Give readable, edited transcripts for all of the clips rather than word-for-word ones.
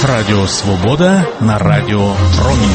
Радіо Свобода на Радіо Промінь.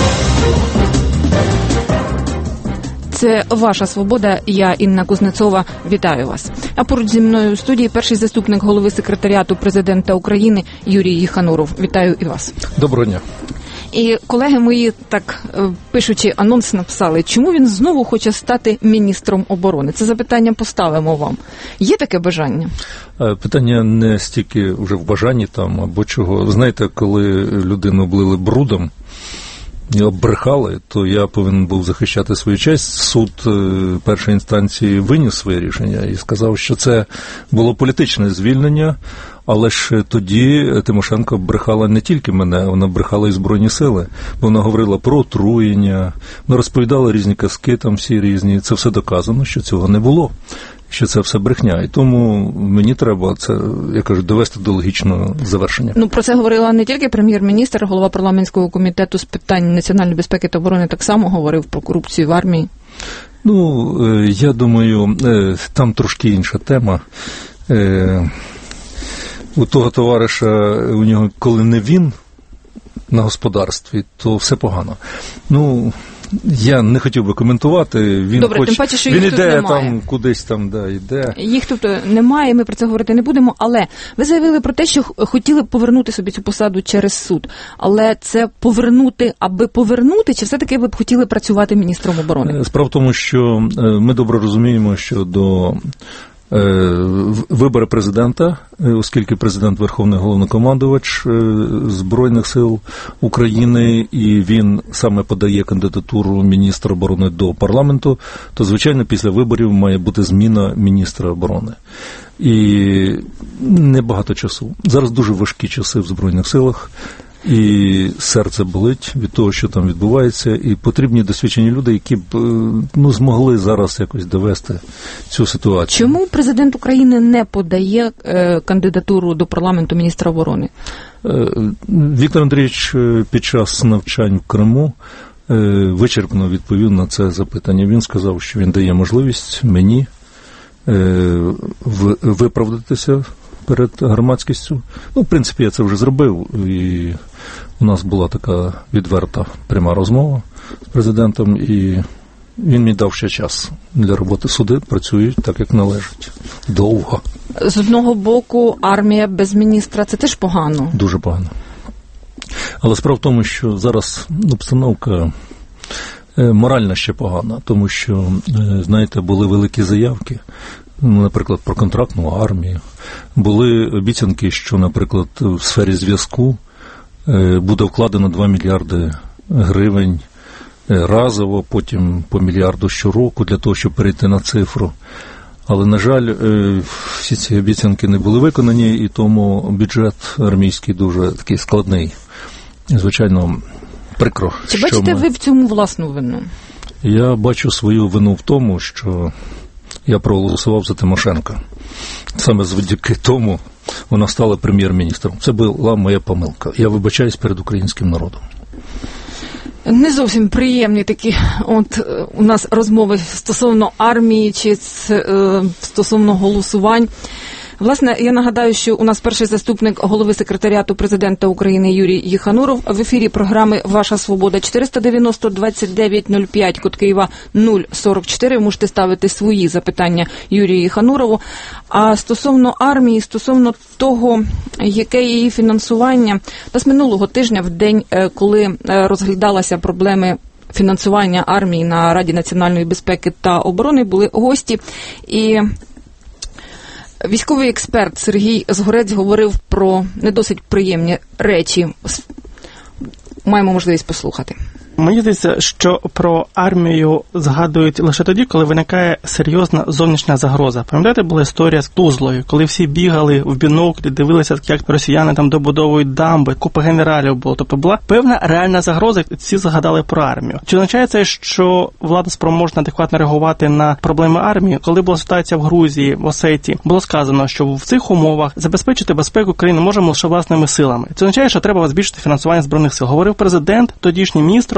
Це «Ваша Свобода», я Інна Кузнецова. Вітаю вас. А поруч зі мною у студії перший заступник голови секретаріату президента України Юрій Єхануров. Вітаю і вас. Доброго дня. І колеги мої, так пишучи анонс, написали, чому він знову хоче стати міністром оборони. Це запитання поставимо вам. Є таке бажання? Питання не стільки вже в бажанні там або чого. Знаєте, коли людину облили брудом і оббрехали, то я повинен був захищати свою честь. Суд першої інстанції виніс своє рішення і сказав, що це було політичне звільнення, але ж тоді Тимошенко брехала не тільки мене, вона брехала і Збройні Сили, бо вона говорила про отруєння, вона розповідала різні казки там всі різні, це все доказано, що цього не було, що це все брехня, і тому мені треба це, я кажу, довести до логічного завершення. Ну, про це говорила не тільки прем'єр-міністр, голова парламентського комітету з питань національної безпеки та оборони так само говорив про корупцію в армії. Ну, я думаю, там трошки інша тема. У того товариша, у нього, коли не він на господарстві, то все погано. Ну, я не хотів би коментувати. Він добре, тим паче, що їх тут іде немає. Там кудись там, да, іде. Їх тут немає, ми про це говорити не будемо, але ви заявили про те, що хотіли б повернути собі цю посаду через суд. Але це повернути, аби повернути, чи все-таки ви б хотіли працювати міністром оборони? Справа в тому, що ми добре розуміємо, що до вибори президента, оскільки президент Верховний Головнокомандувач Збройних сил України, і він саме подає кандидатуру міністра оборони до парламенту, то, звичайно, після виборів має бути зміна міністра оборони. І небагато часу. Зараз дуже важкі часи в Збройних силах, і серце болить від того, що там відбувається, і потрібні досвідчені люди, які б змогли зараз якось довести цю ситуацію. Чому президент України не подає кандидатуру до парламенту міністра оборони? Віктор Андрійович під час навчань в Криму вичерпно відповів на це запитання. Він сказав, що він дає можливість мені виправдатися перед громадськістю. Ну, в принципі, я це вже зробив, і у нас була така відверта пряма розмова з президентом, і він мені дав ще час для роботи. Суди працюють так, як належить. Довго. З одного боку, армія без міністра – це теж погано. Дуже погано. Але справа в тому, що зараз обстановка морально ще погана, тому що, знаєте, були великі заявки, наприклад, про контрактну армію. Були обіцянки, що, наприклад, в сфері зв'язку буде вкладено 2 мільярди гривень разово, потім по мільярду щороку для того, щоб перейти на цифру. Але, на жаль, всі ці обіцянки не були виконані, і тому бюджет армійський дуже такий складний. І, звичайно, прикро. Чи бачите ви в цьому власну вину? Я бачу свою вину в тому, що я проголосував за Тимошенка. Саме завдяки тому вона стала прем'єр-міністром. Це була моя помилка. Я вибачаюсь перед українським народом. Не зовсім приємні такі у нас розмови стосовно армії чи стосовно голосувань. Власне, я нагадаю, що у нас перший заступник голови секретаріату президента України Юрій Єхануров. В ефірі програми «Ваша Свобода». 490-29-05, код Києва 044. Можете ставити свої запитання Юрію Єханурову. А стосовно армії, стосовно того, яке її фінансування, з минулого тижня, в день, коли розглядалися проблеми фінансування армії на Раді національної безпеки та оборони, були гості, і військовий експерт Сергій Згорець говорив про не досить приємні речі. Маємо можливість послухати. Мені здається, що про армію згадують лише тоді, коли виникає серйозна зовнішня загроза. Пам'ятаєте, була історія з Тузлою, коли всі бігали в біноклі, дивилися, як росіяни там добудовують дамби, купа генералів було. Тобто була певна реальна загроза, і всі згадали про армію. Чи означає це, що влада спроможна адекватно реагувати на проблеми армії? Коли була ситуація в Грузії, в Осетії, було сказано, що в цих умовах забезпечити безпеку країни можемо лише власними силами. Це означає, що треба збільшити фінансування Збройних сил. Говорив президент, тодішній міністр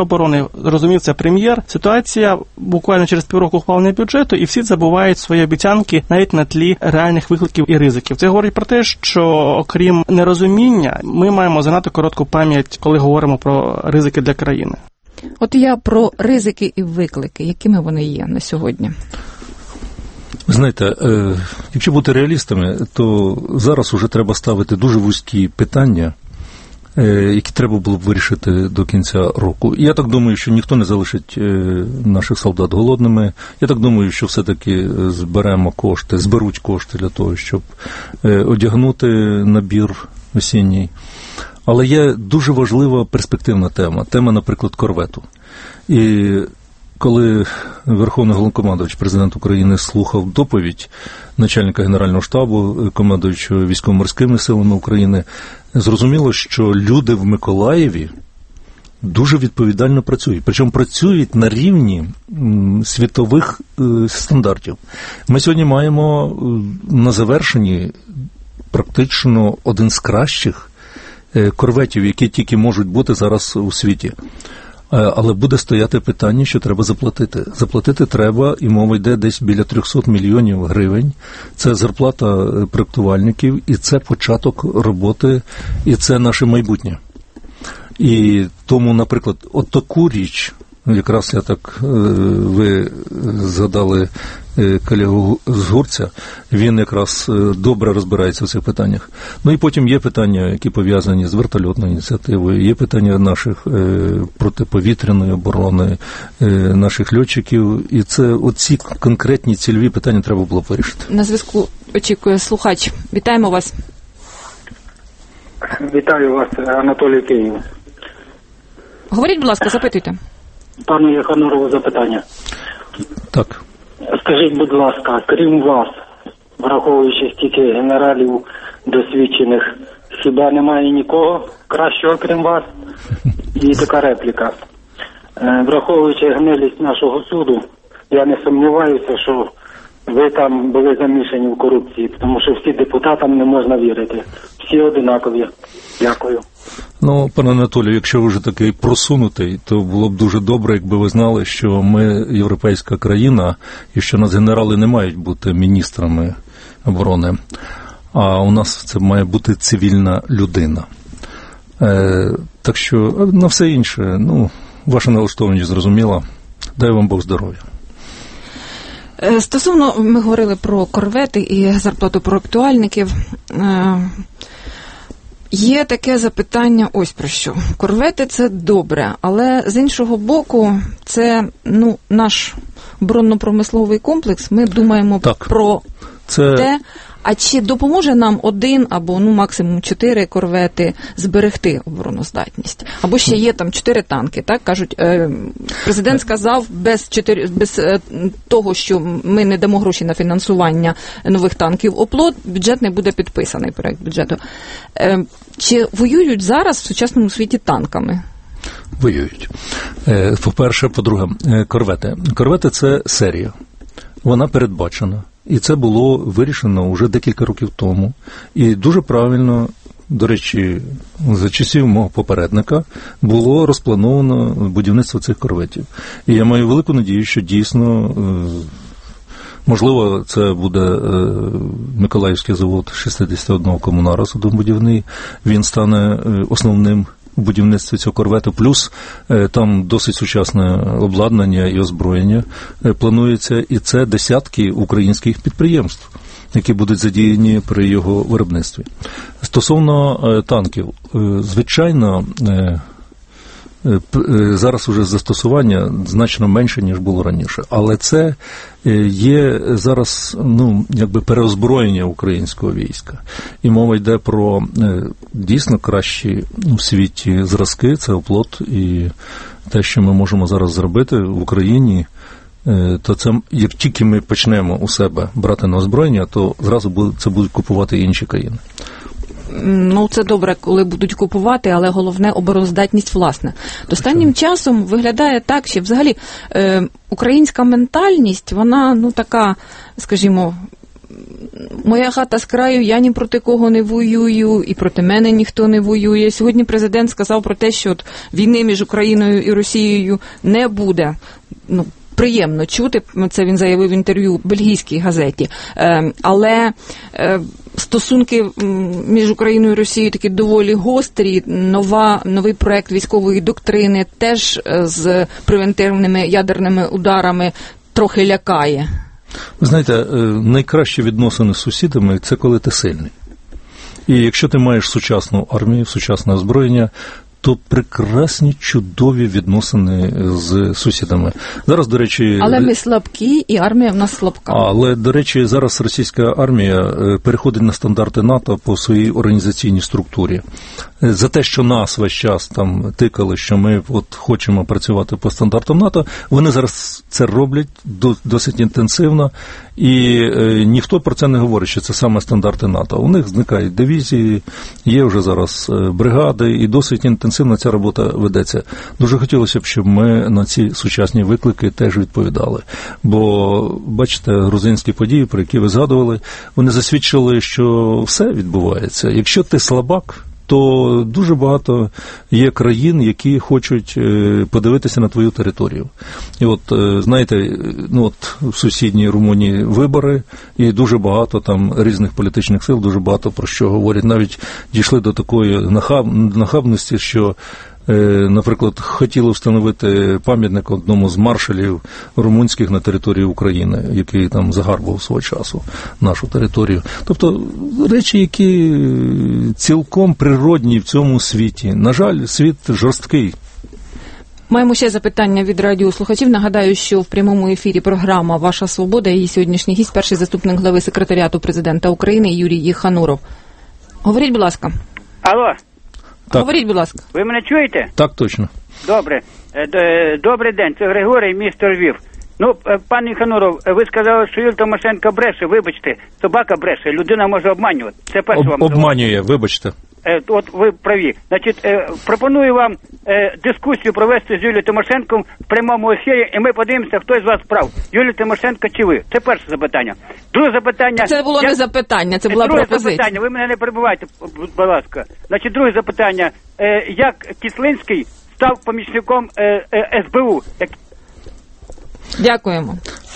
оборони, розумів, це прем'єр. Ситуація буквально через півроку ухвалення бюджету, і всі забувають свої обіцянки навіть на тлі реальних викликів і ризиків. Це говорить про те, що окрім нерозуміння, ми маємо занадто коротку пам'ять, коли говоримо про ризики для країни. От я про ризики і виклики, якими вони є на сьогодні. Знаєте, якщо бути реалістами, то зараз уже треба ставити дуже вузькі питання, які треба було б вирішити до кінця року. Я так думаю, що ніхто не залишить наших солдат голодними. Я так думаю, що все-таки зберуть кошти для того, щоб одягнути набір осінній. Але є дуже важлива перспективна тема, наприклад, корвету. І коли Верховний Головнокомандувач, президент України, слухав доповідь начальника Генерального штабу, командуючого військово-морськими силами України, зрозуміло, що люди в Миколаєві дуже відповідально працюють. Причому працюють на рівні світових стандартів. Ми сьогодні маємо на завершенні практично один з кращих корветів, які тільки можуть бути зараз у світі. Але буде стояти питання, що треба заплатити. Заплатити треба, і мова йде десь біля 300 мільйонів гривень. Це зарплата проєктувальників, і це початок роботи, і це наше майбутнє. І тому, наприклад, от таку річ, якраз ви згадали колегу з Гурця, він якраз добре розбирається в цих питаннях. Ну і потім є питання, які пов'язані з вертольотною ініціативою, є питання наших протиповітряної оборони, наших льотчиків, і це оці конкретні цільові питання треба було б вирішити. На зв'язку очікує слухач. Вітаємо вас. Вітаю вас, Анатолій Київ. Говоріть, будь ласка, запитуйте. Пану Єханорову запитання. Так. Скажіть, будь ласка, крім вас, враховуючи стільки генералів досвідчених, хіба немає нікого кращого, крім вас? І така репліка. Враховуючи гнилість нашого суду, я не сумніваюся, що ви там були замішані в корупції, тому що всі депутатам не можна вірити. Всі одинакові. Дякую. Ну, пане Анатолію, якщо ви вже такий просунутий, то було б дуже добре, якби ви знали, що ми європейська країна і що нас генерали не мають бути міністрами оборони, а у нас це має бути цивільна людина. Так що на все інше, ваша налаштованість зрозуміла. Дай вам Бог здоров'я. Стосовно, ми говорили про корвети і зарплату проєктувальників. Є таке запитання, ось про що. Корвети – це добре, але з іншого боку, це наш оборонно-промисловий комплекс. Ми думаємо про те, а чи допоможе нам 1 або максимум 4 корвети зберегти обороноздатність? Або ще є там 4 танки, так кажуть. Президент сказав, без того, що ми не дамо гроші на фінансування нових танків ОПЛО, бюджет не буде підписаний, проект бюджету. Чи воюють зараз в сучасному світі танками? Воюють. По-перше, по-друге, корвети. Корвети – це серія. Вона передбачена. І це було вирішено вже декілька років тому. І дуже правильно, до речі, за часів мого попередника було розплановано будівництво цих корветів. І я маю велику надію, що дійсно, можливо, це буде Миколаївський завод 61 комунара суднобудівний, він стане основним у будівництві цього корвету, плюс там досить сучасне обладнання і озброєння планується, і це десятки українських підприємств, які будуть задіяні при його виробництві. Стосовно танків, звичайно, зараз уже застосування значно менше, ніж було раніше, але це є зараз, переозброєння українського війська. І мова йде про дійсно кращі у світі зразки, це оплот, і те, що ми можемо зараз зробити в Україні, то це, як тільки ми почнемо у себе брати на озброєння, то зразу це будуть купувати інші країни. Це добре, коли будуть купувати, але головне – обороноздатність власна. Останнім часом виглядає так, що взагалі українська ментальність, вона, така, скажімо, моя хата з краю, я ні проти кого не воюю, і проти мене ніхто не воює. Сьогодні президент сказав про те, що от війни між Україною і Росією не буде. Ну, приємно чути, це він заявив в інтерв'ю бельгійській газеті. Але стосунки між Україною і Росією такі доволі гострі. Новий проект військової доктрини теж з превентивними ядерними ударами трохи лякає. Ви знаєте, найкращі відносини з сусідами – це коли ти сильний. І якщо ти маєш сучасну армію, сучасне озброєння, то прекрасні, чудові відносини з сусідами. Зараз, до речі... Але ми слабкі, і армія в нас слабка. Але, до речі, зараз російська армія переходить на стандарти НАТО по своїй організаційній структурі. За те, що нас весь час там тикали, що ми от хочемо працювати по стандартам НАТО, вони зараз це роблять досить інтенсивно, і ніхто про це не говорить, що це саме стандарти НАТО. У них зникають дивізії, є вже зараз бригади, і досить інтенсивно ця робота ведеться. Дуже хотілося б, щоб ми на ці сучасні виклики теж відповідали. Бо, бачите, грузинські події, про які ви згадували, вони засвідчили, що все відбувається. Якщо ти слабак, то дуже багато є країн, які хочуть подивитися на твою територію. І от, знаєте, ну от в сусідній Румунії вибори, і дуже багато там різних політичних сил, дуже багато про що говорять. Навіть дійшли до такої нахабності, що, наприклад, хотіли встановити пам'ятник одному з маршалів румунських на території України, який там загарбував свого часу нашу територію. Тобто речі, які цілком природні в цьому світі. На жаль, світ жорсткий. Маємо ще запитання від радіослухачів. Нагадаю, що в прямому ефірі програма «Ваша свобода» і її сьогоднішній гість, перший заступник глави секретаріату президента України Юрій Єхануров. Говоріть, будь ласка. Алло. Так. Говоріть, будь ласка. Ви мене чуєте? Так, точно. Добре. Добрий день, це Григорій, місто Львів. Ну, пан Єхануров, ви сказали, що Юлія Тимошенко бреше. Вибачте, собака бреше, людина може обманювати. Це перше вам. Обманює, вибачте. От ви праві. Значить, пропоную вам дискусію провести з Юлією Тимошенко в прямому ефірі, і ми подивимося, хто з вас прав. Юлія Тимошенко чи ви? Це перше запитання. Друге запитання... Це було не запитання, це була пропозиція. Друге запитання, ви мене не перебивайте, будь ласка. Значить, друге запитання. Як Кислинський став помічником СБУ? Дякуємо.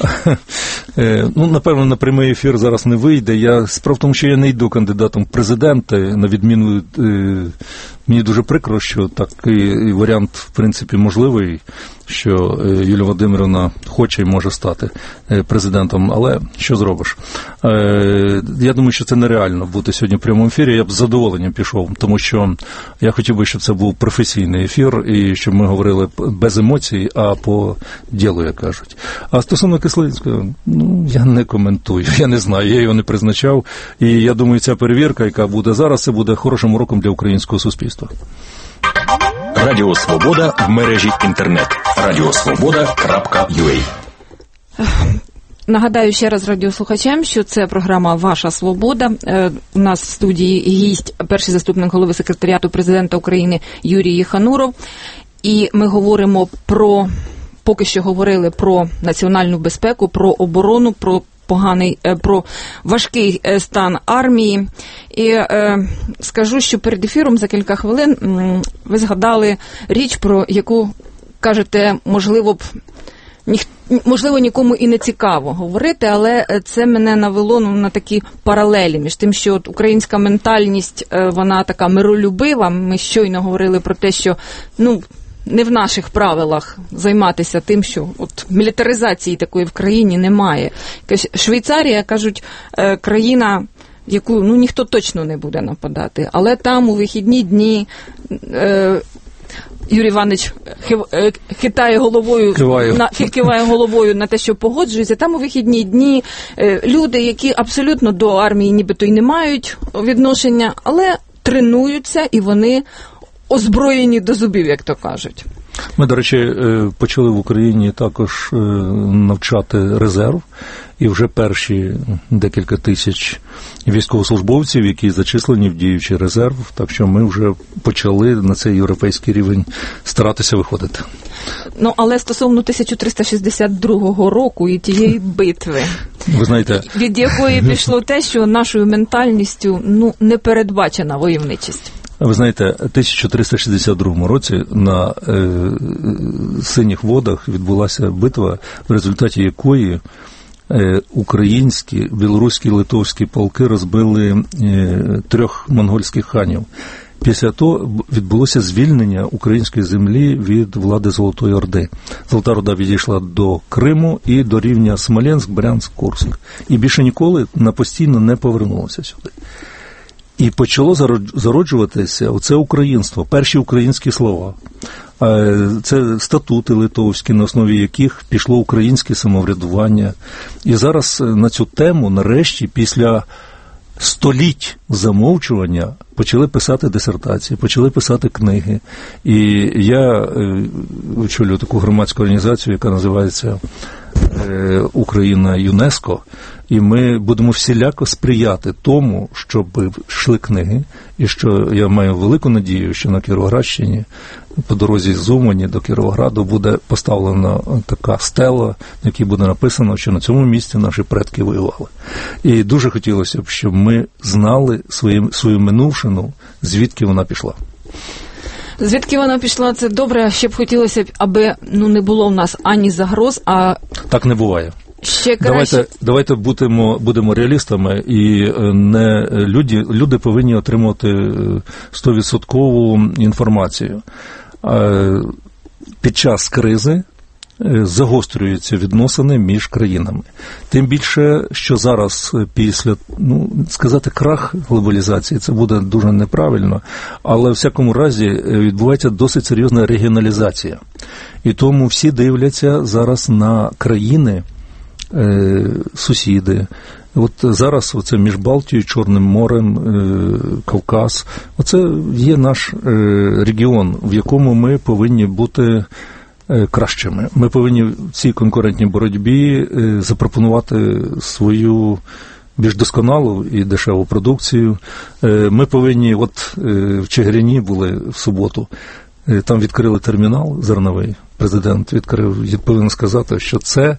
Ну, напевно, на прямий ефір зараз не вийде. Справа в тому, що я не йду кандидатом в президенти, на відміну, мені дуже прикро, що такий варіант, в принципі, можливий, що Юлія Володимирівна хоче і може стати президентом, але що зробиш? Я думаю, що це нереально бути сьогодні в прямому ефірі, я б з задоволенням пішов, тому що я хотів би, щоб це був професійний ефір, і щоб ми говорили без емоцій, а по ділу, як кажуть. А стосовно Кислинського, ну, я не коментую, я не знаю, я його не призначав, і я думаю, ця перевірка, яка буде зараз, це буде хорошим уроком для українського суспільства. Радіо Свобода в мережі інтернет. radiosvoboda.ua. Нагадаю ще раз радіослухачам, що це програма «Ваша свобода». У нас в студії гість, перший заступник голови секретаріату президента України Юрій Єхануров. І ми говоримо поки що говорили про національну безпеку, про оборону, про важкий стан армії. І скажу, що перед ефіром за кілька хвилин ви згадали річ, про яку, кажете, можливо, нікому і не цікаво говорити, але це мене навело на такі паралелі між тим, що от українська ментальність, вона така миролюбива. Ми щойно говорили про те, що, не в наших правилах займатися тим, що от мілітаризації такої в країні немає. Швейцарія, кажуть, країна, яку ніхто точно не буде нападати, але там у вихідні дні Юрій Іванович киває головою на те, що погоджується. Там у вихідні дні люди, які абсолютно до армії нібито й не мають відношення, але тренуються і вони озброєні до зубів, як то кажуть. Ми, до речі, почали в Україні також навчати резерв, і вже перші декілька тисяч військовослужбовців, які зачислені в діючий резерв, так що ми вже почали на цей європейський рівень старатися виходити. Ну, але стосовно 1362 року і тієї битви, ви знаєте, від якої пішло те, що нашою ментальністю не передбачена войовничість. Ви знаєте, в 1362 році на Синіх водах відбулася битва, в результаті якої українські, білоруські, литовські полки розбили 3 монгольських ханів. Після того відбулося звільнення української землі від влади Золотої Орди. Золота Орда відійшла до Криму і до рівня Смоленськ, Брянськ, Курськ. І більше ніколи постійно не повернулося сюди. І почало зароджуватися оце українство, перші українські слова. Це статути литовські, на основі яких пішло українське самоврядування. І зараз на цю тему, нарешті, після століть замовчування, почали писати дисертації, почали писати книги. І я очолюю таку громадську організацію, яка називається Україна ЮНЕСКО, і ми будемо всіляко сприяти тому, щоб йшли книги, і що я маю велику надію, що на Кіровоградщині по дорозі з Умані до Кіровограду буде поставлена така стела, на якій буде написано, що на цьому місці наші предки воювали. І дуже хотілося б, щоб ми знали свою минувшину, звідки вона пішла. Звідки вона пішла, це добре, ще б хотілося б, аби не було в нас ані загроз, а... Так не буває. Ще краще. Давайте будемо реалістами, і не люди повинні отримувати 100% інформацію. Під час кризи загострюються відносини між країнами. Тим більше, що зараз після, сказати крах глобалізації, це буде дуже неправильно, але в всякому разі відбувається досить серйозна регіоналізація. І тому всі дивляться зараз на країни, сусіди. От зараз оце між Балтією, Чорним морем, Кавказ. Оце є наш регіон, в якому ми повинні бути кращими. Ми повинні в цій конкурентній боротьбі запропонувати свою більш досконалу і дешеву продукцію. Ми повинні, в Чигирині були в суботу, там відкрили термінал зерновий, президент відкрив, повинен сказати, що це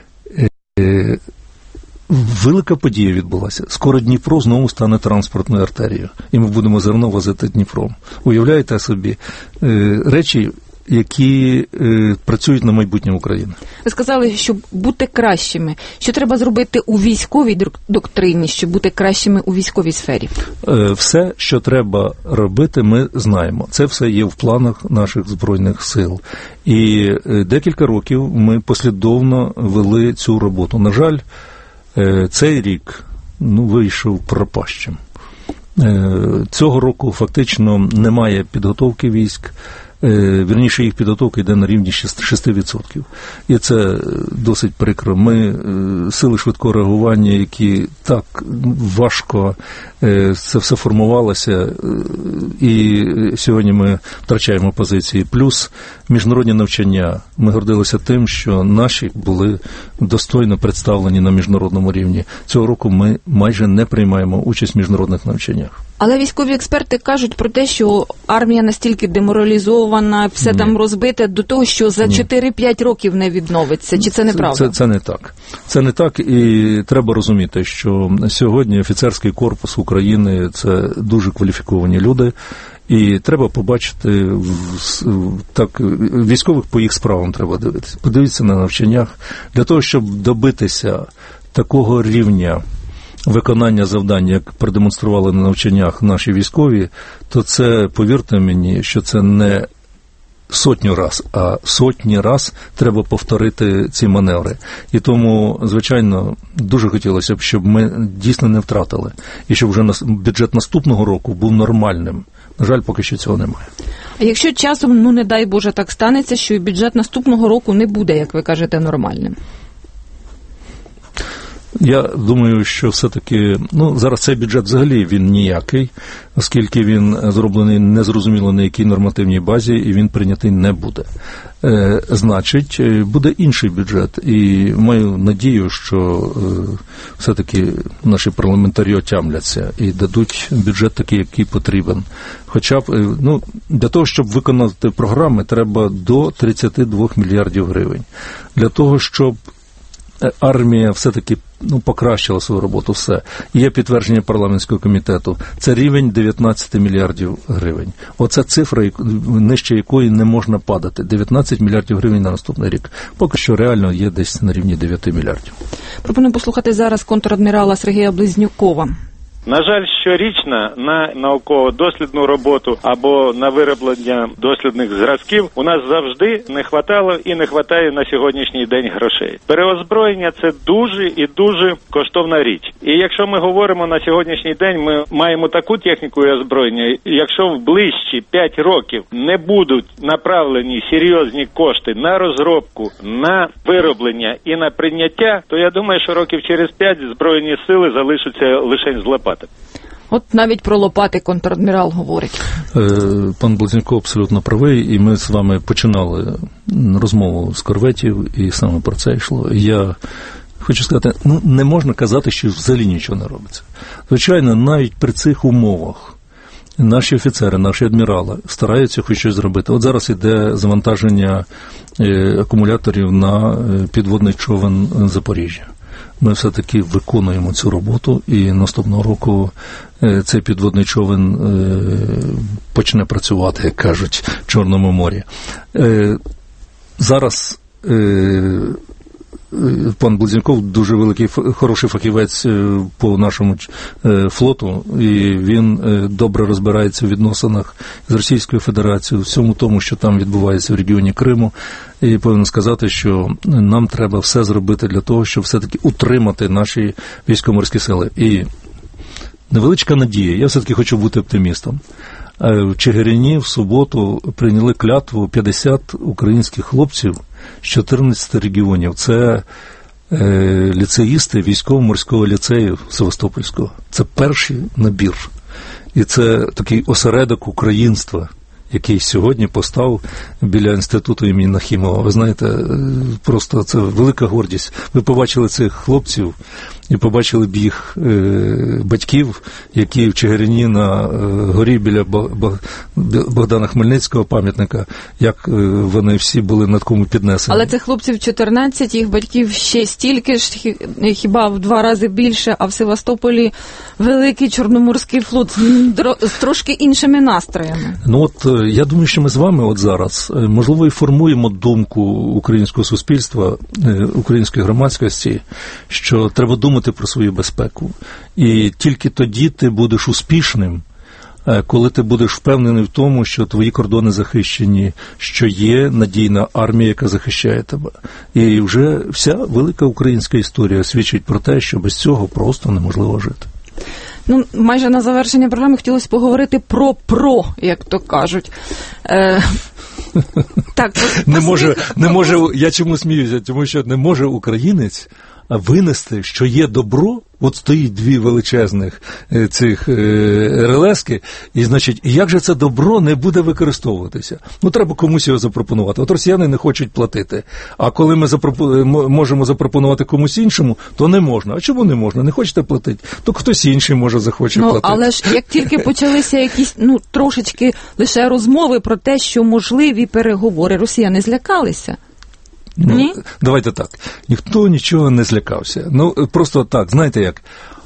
велика подія відбулася. Скоро Дніпро знову стане транспортною артерією, і ми будемо зерно возити Дніпром. Уявляєте собі речі, які працюють на майбутнє України. Ви сказали, щоб бути кращими. Що треба зробити у військовій доктрині, щоб бути кращими у військовій сфері? Все, що треба робити, ми знаємо. Це все є в планах наших Збройних сил. І декілька років ми послідовно вели цю роботу. На жаль, цей рік вийшов пропащим. Цього року фактично немає підготовки військ. Вірніше, їх підготовка йде на рівні 6%. І це досить прикро. Ми, сили швидкого реагування, які так важко це все формувалося, і сьогодні ми втрачаємо позиції. Плюс міжнародні навчання. Ми гордилися тим, що наші були достойно представлені на міжнародному рівні. Цього року ми майже не приймаємо участь в міжнародних навчаннях. Але військові експерти кажуть про те, що армія настільки деморалізована, все там розбите, до того, що за 4-5 років не відновиться. Чи це неправда? Це не так. Це не так, і треба розуміти, що сьогодні офіцерський корпус України – це дуже кваліфіковані люди, і треба побачити, так, військових по їх справам треба дивитися. Подивитися на навчаннях. Для того, щоб добитися такого рівня виконання завдань, як продемонстрували на навчаннях наші військові, то це, повірте мені, що це не сотню раз, а сотні раз треба повторити ці маневри. І тому, звичайно, дуже хотілося б, щоб ми дійсно не втратили. І щоб вже бюджет наступного року був нормальним. На жаль, поки що цього немає. А якщо часом, не дай Боже, так станеться, що і бюджет наступного року не буде, як ви кажете, нормальним? Я думаю, що все-таки, зараз цей бюджет взагалі він ніякий, оскільки він зроблений незрозуміло на якій нормативній базі, і він прийнятий не буде. Значить, буде інший бюджет, і маю надію, що все-таки наші парламентарі отямляться і дадуть бюджет такий, який потрібен. Хоча б, для того, щоб виконати програми, треба до 32 мільярдів гривень. Для того, щоб армія все-таки покращила свою роботу, все. Є підтвердження парламентського комітету. Це рівень 19 мільярдів гривень. Оце цифра, нижче якої не можна падати. 19 мільярдів гривень на наступний рік. Поки що реально є десь на рівні 9 мільярдів. Пропоную послухати зараз контр-адмірала Сергія Близнюкова. На жаль, щорічно на науково-дослідну роботу або на вироблення дослідних зразків у нас завжди не хватало і не хватає на сьогоднішній день грошей. Переозброєння – це дуже і дуже коштовна річ. І якщо ми говоримо на сьогоднішній день, ми маємо таку техніку і озброєння, якщо в ближчі 5 років не будуть направлені серйозні кошти на розробку, на вироблення і на прийняття, то я думаю, що років через 5 Збройні сили залишаться лише з лопат. От навіть про лопати контр-адмірал говорить. Пан Близнюков абсолютно правий, і ми з вами починали розмову з корветів, і саме про це йшло. Я хочу сказати, не можна казати, що взагалі нічого не робиться. Звичайно, навіть при цих умовах наші офіцери, наші адмірали стараються хоч щось зробити. От зараз іде завантаження акумуляторів на підводний човен Запоріжжя. Ми все-таки виконуємо цю роботу, і наступного року цей підводний човен почне працювати, як кажуть, в Чорному морі. Зараз пан Близнюков дуже великий, хороший фахівець по нашому флоту, і він добре розбирається в відносинах з Російською Федерацією, всьому тому, що там відбувається в регіоні Криму. І повинен сказати, що нам треба все зробити для того, щоб все-таки утримати наші військово-морські сили. І невеличка надія, я все-таки хочу бути оптимістом. В Чигирині в суботу прийняли клятву 50 українських хлопців з 14 регіонів. Це ліцеїсти військово-морського ліцею Севастопольського. Це перший набір. І це такий осередок українства, який сьогодні постав біля інституту імені Нахімова. Ви знаєте, просто це велика гордість. Ви побачили цих хлопців і побачили б їх батьків, які в Чигирині на горі біля Богдана Хмельницького пам'ятника, як вони всі були над кому піднесені. Але цих хлопців 14, їх батьків ще стільки ж, хіба в 2 рази більше, а в Севастополі великий Чорноморський флот з трошки іншими настроями. Я думаю, що ми з вами от зараз, можливо, і формуємо думку українського суспільства, української громадськості, що треба думати про свою безпеку. І тільки тоді ти будеш успішним, коли ти будеш впевнений в тому, що твої кордони захищені, що є надійна армія, яка захищає тебе. І вже вся велика українська історія свідчить про те, що без цього просто неможливо жити. Майже на завершення програми хотілося поговорити про, як то кажуть. Так, не може, я чому сміюся, тому що не може українець винести, що є добро, от стоїть 2 величезних цих РЛСки, і, значить, як же це добро не буде використовуватися? Треба комусь його запропонувати. От росіяни не хочуть платити, а коли ми можемо запропонувати комусь іншому, то не можна. А чому не можна? Не хочете платити? То хтось інший може захоче платити. Але ж як тільки почалися якісь, трошечки лише розмови про те, що можливі переговори, росіяни злякалися. Ні? Давайте так. Ніхто нічого не злякався. Просто так, знаєте як,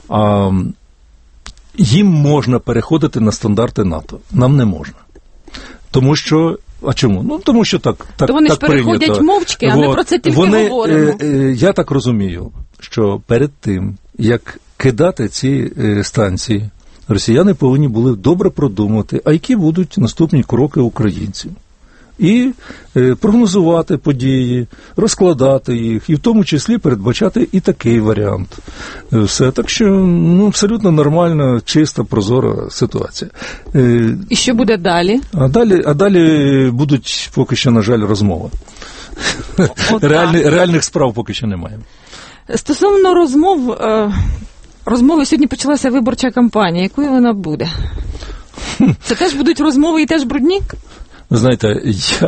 їм можна переходити на стандарти НАТО. Нам не можна. Тому що, а чому? Тому що так прийнято. То вони ж переходять мовчки, а ми про це тільки говоримо. Я так розумію, що перед тим, як кидати ці станції, росіяни повинні були добре продумати, а які будуть наступні кроки українців. І прогнозувати події, розкладати їх, і в тому числі передбачати і такий варіант. Все. Так що, абсолютно нормальна, чиста, прозора ситуація. І що буде далі? А далі будуть, поки що, на жаль, розмови. Реальних справ поки що немає. Стосовно розмови сьогодні почалася виборча кампанія. Якою вона буде? Це теж будуть розмови і теж брудні? Ви знаєте,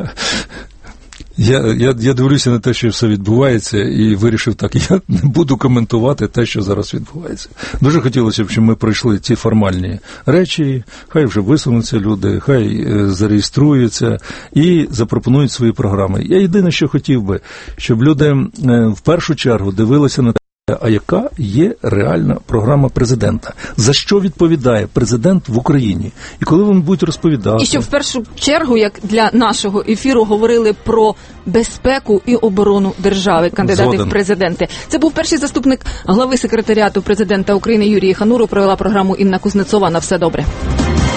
я дивлюся на те, що все відбувається, і вирішив так, я не буду коментувати те, що зараз відбувається. Дуже хотілося б, щоб ми пройшли ці формальні речі, хай вже висунуться люди, хай зареєструються і запропонують свої програми. Я єдине, що хотів би, щоб люди в першу чергу дивилися на те, а яка є реальна програма президента? За що відповідає президент в Україні? І коли вони будуть розповідати... І щоб в першу чергу, як для нашого ефіру, говорили про безпеку і оборону держави, кандидати в президенти. Це був перший заступник глави секретаріату президента України Юрій Хануров. Провела програму Інна Кузнецова. На все добре.